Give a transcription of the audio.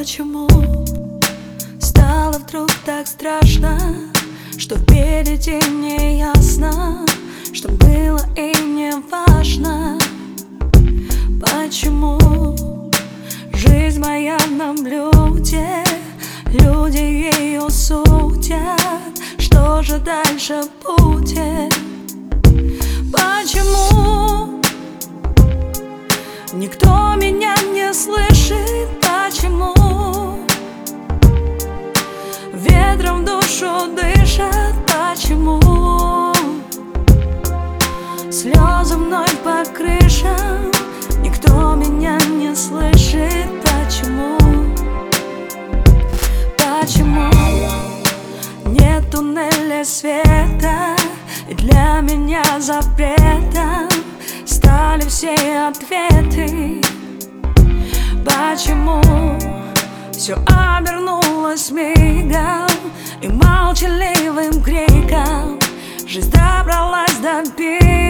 Почему стало вдруг так страшно, что впереди не ясно, что было и не важно? Почему жизнь моя на блюде, люди ее судят, что же дальше будет? Почему никто меня не слышит? Почему ветром в душу дышат? Почему слезы мной по крышам? Никто меня не слышит. Почему? Почему нет туннеля света? И для меня запретом стали все ответы. Почему все обернулось мигом и молчаливым криком? Жизнь добралась до пика.